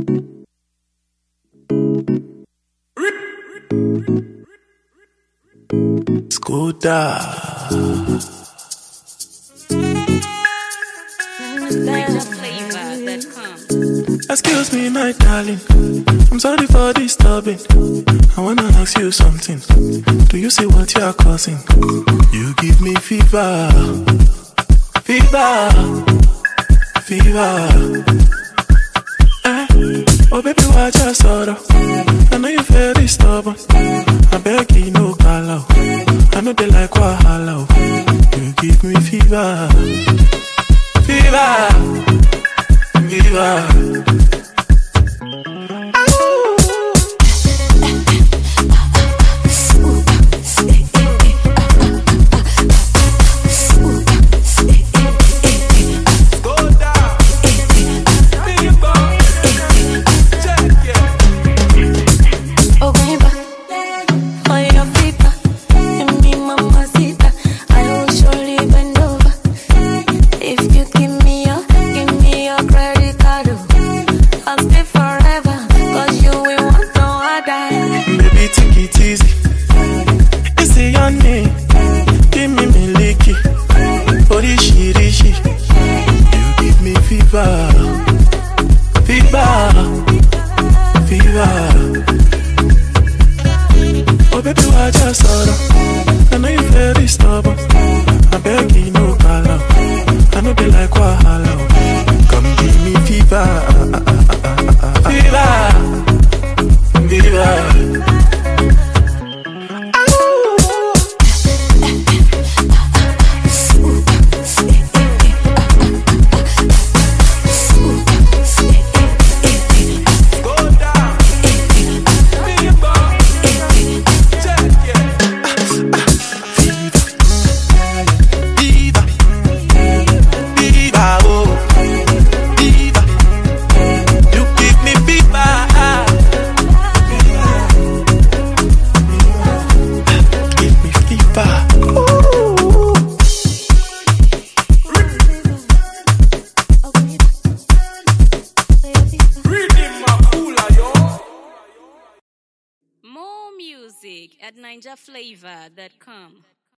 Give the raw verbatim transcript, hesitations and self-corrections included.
Skoda. Excuse me, my darling. I'm sorry for disturbing. I wanna ask you something. Do you see what you are causing? You give me fever, fever, fever. Eh? Oh baby, watch your sorrow. I know you very stubborn. I beg you, no call out. I know they like wahala. You give me fever, fever, fever. Oh baby, watch your sorrow. I know you very stubborn. I beg you, no call out. I know they like wahala. Come give me fever, fever, fever. Music at ninja flavor dot com.